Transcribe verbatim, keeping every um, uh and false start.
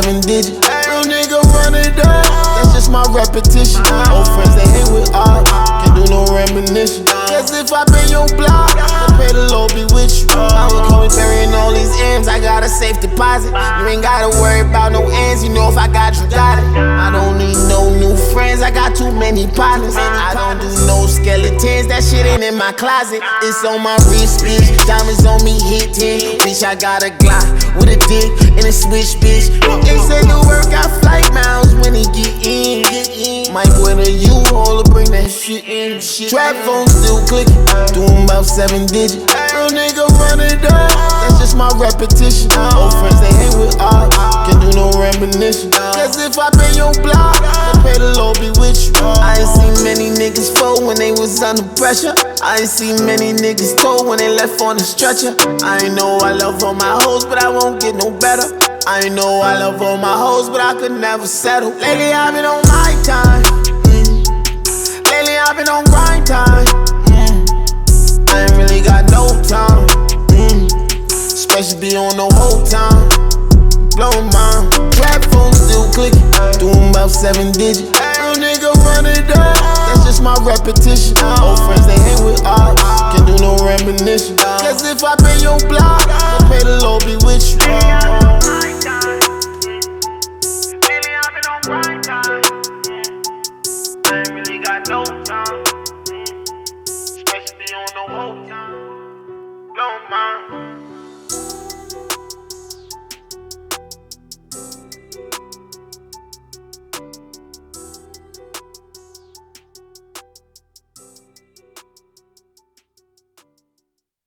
seven digits. Real nigga run it up, that's just my repetition. Old friends they hate with odds, can do no reminiscence. Cause if I been your block, then pray the Lord be with you. I would call me burying all these M's, I got a safe deposit. You ain't gotta worry about no ends, you know if I got you, got it. I don't need no new friends, I got too many partners. I don't do no skeletons, that shit ain't in my closet. It's on my wrist, bitch, diamonds on me, hit ten. Bitch, I got a Glock with a dick and a switch, bitch. They say the work got flight miles when he get in, get in. Might win a U-Haul to bring that shit in, shit. Trap phone still clicking, doing about seven digits. Real nigga run it up, that's just my repetition. Old friends they hate with odds, can do no reminiscence. Cause if I been your block, then pray the Lord be with you. I ain't seen many niggas fold when they was under pressure. I ain't seen many niggas told when they left on the stretcher. I ain't know I love all my hoes, but I won't get no better. I ain't know I love all my hoes, but I could never settle. Lately I've been on my time. Mm. Lately I've been on grind time. Mm. I ain't really got no time. Mm. Especially be on no whole time. Blowin' mine. Trap phone still clicking, doing about seven digits. Real nigga run it up, that's just my repetition. Old friends they hate with odds, can do no reminiscence. Cause if I been your block, then pray the Lord be with you.